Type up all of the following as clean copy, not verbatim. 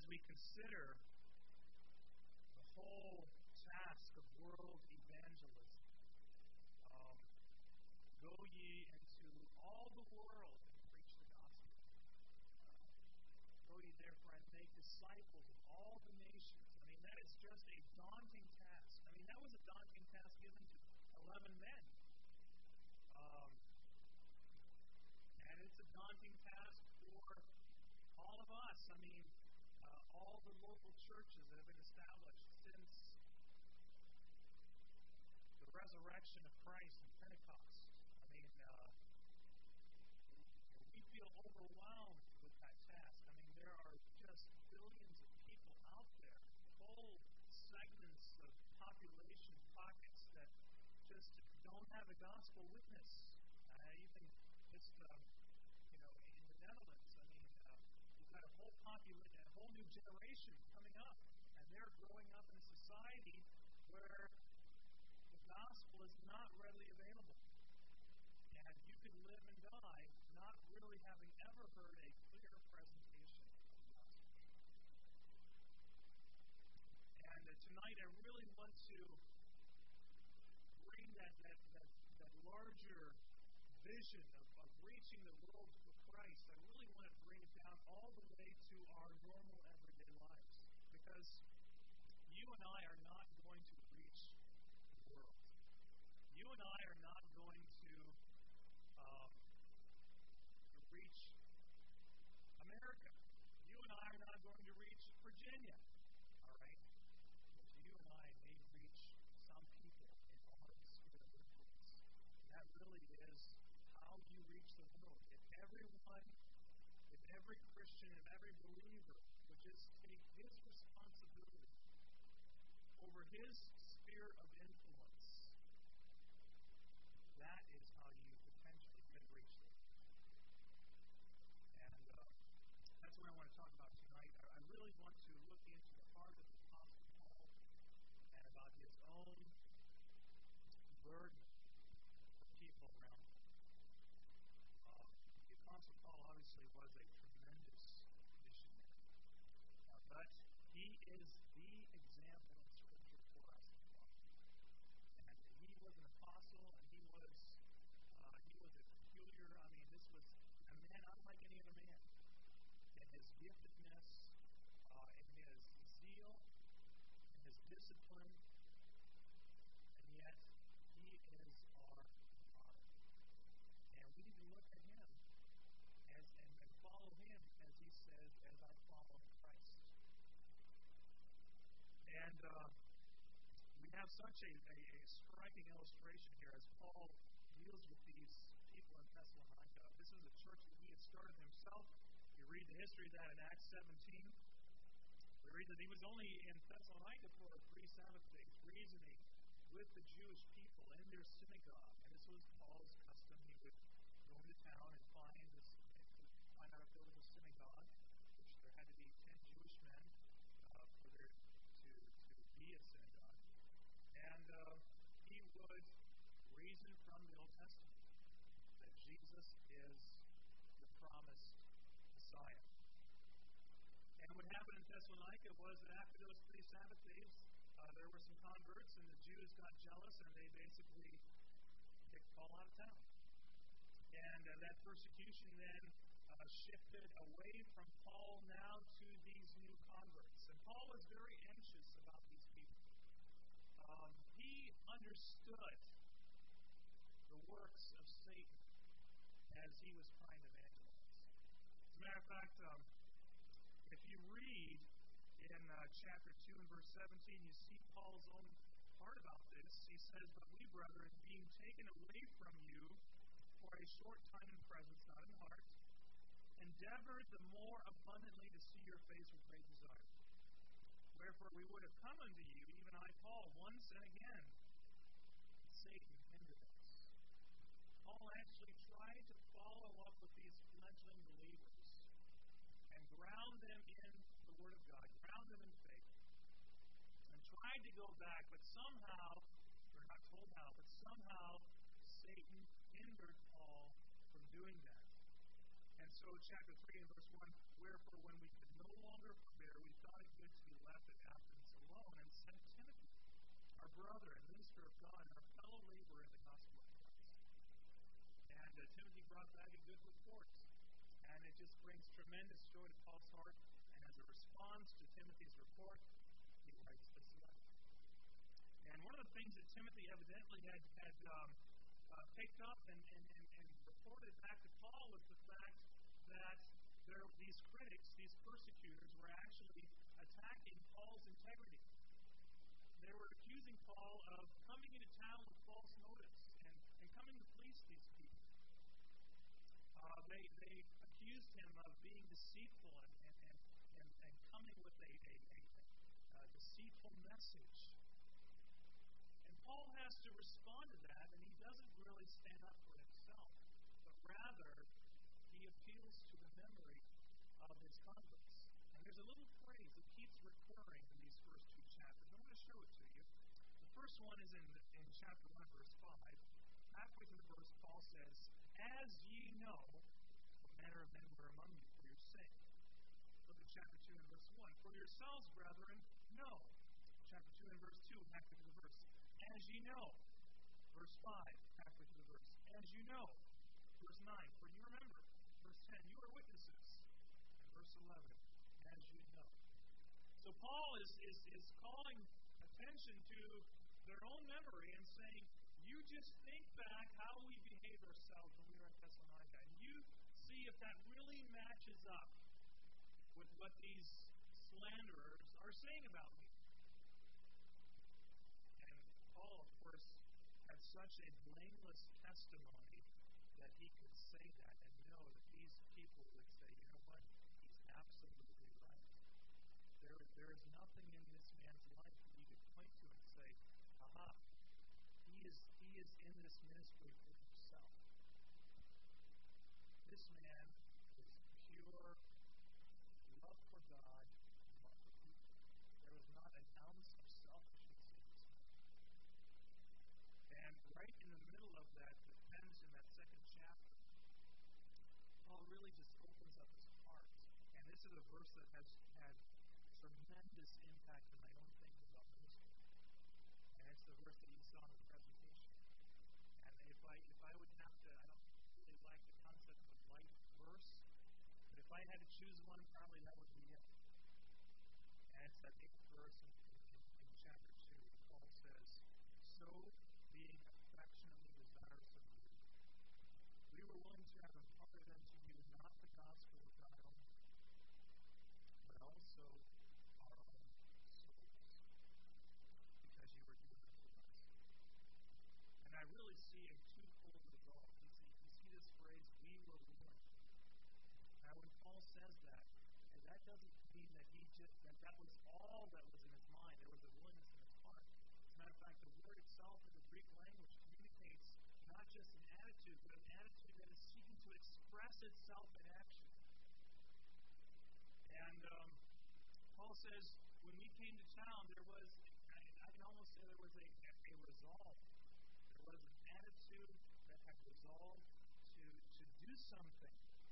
we consider the whole task of world evangelism, go ye into all the world and preach the gospel. Go ye therefore and make disciples of all the nations. I mean, that is just a daunting task. I mean, that was a daunting task given to 11 men. And it's a daunting task for all of us. I mean, all the local churches that have been established since the resurrection of Christ and Pentecost. I mean, we feel overwhelmed with that task. I mean, there are just billions of people out there, whole segments of population pockets that just don't have a gospel witness. Even just, in the Netherlands, I mean, you've got a whole new generation coming up, and they're growing up in a society where the gospel is not readily available. And you could live and die not really having ever heard a clear presentation of the gospel. And tonight I really want to bring that larger vision of reaching the world for Christ. I really want to bring it down all the way to our normal everyday lives. Because you and I are not going to reach the world. You and I are not going to reach America. You and I are not going to reach Virginia. All right? But you and I may reach some people in our sphere of influence. And that really is how you reach the world. If every Christian, if every believer would just take his responsibility over his sphere of influence, that is how you potentially can reach the world. And that's what I want to talk about tonight. I really want to look into the heart of the Apostle Paul and about his own burden for people around him. The Apostle Paul obviously was a tremendous missionary, but he is the example in Scripture for us to follow. And he was an apostle, and he was a peculiar. I mean, this was a man unlike any other man in his giftedness, in his zeal, in his discipline, and yet he is our model. And we need to look at him and follow him, as he says, as I follow Christ. And we have such a striking illustration here as Paul deals with these people in Thessalonica. This is a church that he had started himself. You read the history of that in Acts 17. We read that he was only in Thessalonica for 3 Sabbath days, reasoning with the Jewish people in their synagogue. And this was Paul's custom. He would go into town and find out if there was a synagogue, which there had to be 10 Jewish men for there to be a synagogue. And he would reason from the Old Testament that Jesus is the promised Messiah. And what happened in Thessalonica was that after those 3 Sabbath days, there were some converts, and the Jews got jealous, and they basically kicked Paul out of town. And that persecution then shifted away from Paul now to these new converts. And Paul was very anxious about these people. He understood the works of Satan as he was trying to evangelize. As a matter of fact, if you read in chapter 2 and verse 17, you see Paul's own part about this. He says, "But we, brethren, being taken away from you for a short time in presence, not in heart, endeavored the more abundantly to see your face with great desire. Wherefore we would have come unto you, even I, Paul, once and again. Satan hindered us." Paul actually tried to follow up with these fledgling believers and ground them in the Word of God, ground them in faith, and tried to go back, but somehow, we're not told how, but somehow Satan hindered Paul from doing that. And so chapter 3 and verse 1, "Wherefore when we could no no longer forbear, we thought it good to be left at Athens alone and sent Timothy, our brother and minister of God, and our fellow laborer in the gospel of Christ. And Timothy brought back a good report. And it just brings tremendous joy to Paul's heart. And as a response to Timothy's report, he writes this letter. And one of the things that Timothy evidently had picked up and reported back to Paul was the fact that these critics, these persecutors, were actually attacking Paul's integrity. They were accusing Paul of coming into town with false motives and coming to fleece these people. They accused him of being deceitful and coming with a deceitful message. And Paul has to respond to that, and he doesn't really stand up for himself, but rather he appeals to the memory of his converts. And there's a little phrase that keeps recurring in these first two chapters. I'm going to show it to you. The first one is in chapter 1, verse 5. Halfway through the verse, Paul says, "As ye know, what manner of men were among you for your sake." Look at chapter 2 and verse 1. "For yourselves, brethren, know." Chapter 2 and verse 2, halfway through the verse. "As ye know." Verse 5, halfway through the verse. "As you know." Verse 9, "For you remember." Verse 10, "You are witnesses." And verse 11, "As you know." So Paul is calling attention to their own memory and saying, you just think back how we behaved ourselves when we were in Thessalonica, and you see if that really matches up with what these slanderers are saying about me. And Paul, of course, had such a blameless testimony that he could say that and know that these people would say, you know what, he's absolutely right. There is nothing in this man's life that you could point to and say, aha, he is in this ministry for himself. This man is pure love for God and love for people. There was not an ounce of selfishness in this man. And right in the middle of that, the tense in that second chapter, Paul really just opens up his heart. And this is a verse that has had tremendous impact in my own thinking about ministry. And it's the verse that you saw in the presentation. And if I would have to, I don't really like the concept of life verse, but if I had to choose one, probably that would be it. And it's that 8th verse in chapter 2. Paul says, "So being affectionately desirous of you, we were willing to have imparted unto you not the gospel of God only, but also our own souls, because you were given to us." And I really see a twofold result. You see this phrase, "we were willing." Now, when Paul says that, and that doesn't mean that that was all that was in his mind. There was a willingness in his heart. As a matter of fact, the word itself in the Greek language communicates not just an attitude, but an attitude that is seeking to express itself in action. And Paul says, when we came to town, there was, I can almost say there was a resolve. There was an attitude that had resolved to do something.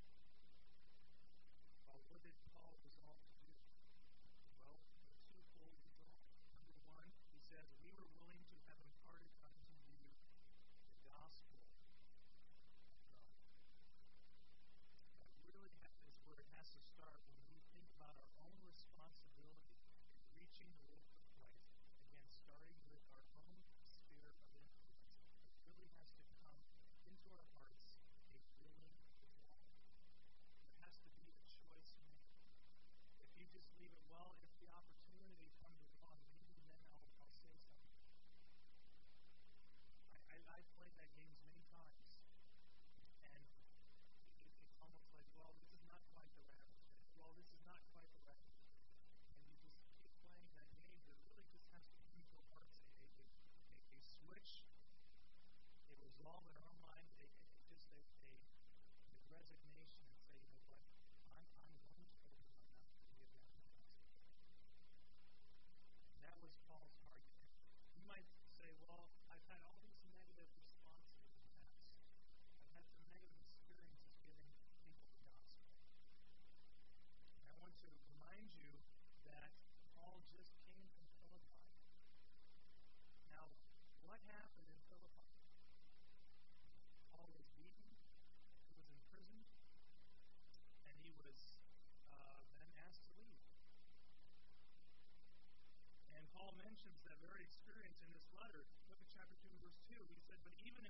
Well, what did Paul resolve to do? Well, a twofold resolve. Number one, he says, we were willing to have imparted unto you the gospel of God. That really is where it has to start when we think about our own responsibility in reaching the world of Christ. Again, starting with our own sphere of influence. It really has to come into our hearts a willing resolve.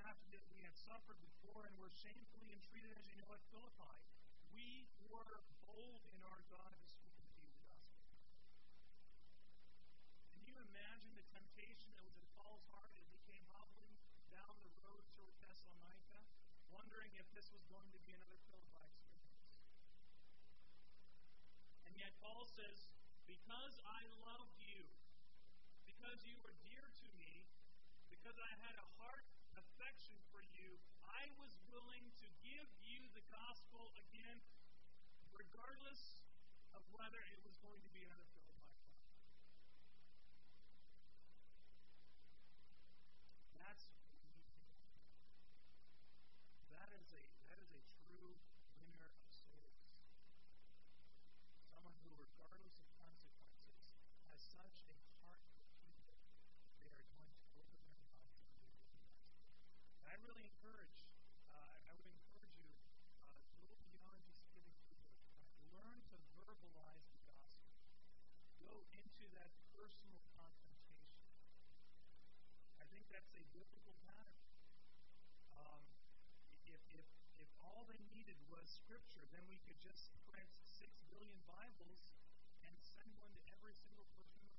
after that we had suffered before and were shamefully entreated, as you know, at Philippi. We were bold in our God to speak to you the gospel. Can you imagine the temptation that was in Paul's heart as he came hobbling down the road toward Thessalonica, wondering if this was going to be another Philippi experience? And yet Paul says, because I loved you, because you were dear to me, because I had a heart affection for you, I was willing to give you the gospel again, regardless of whether it was going to be another Philippi trial. That's that is a true winner of souls. Someone who, regardless of consequences, has such a heart for people, they are going to open their mouth and give you the gospel. And I really encourage, I would encourage you to go beyond just giving people a tract. Learn to verbalize the gospel. Go into that personal confrontation. I think that's a biblical pattern. If all they needed was Scripture, then we could just print 6 billion Bibles and send one to every single person in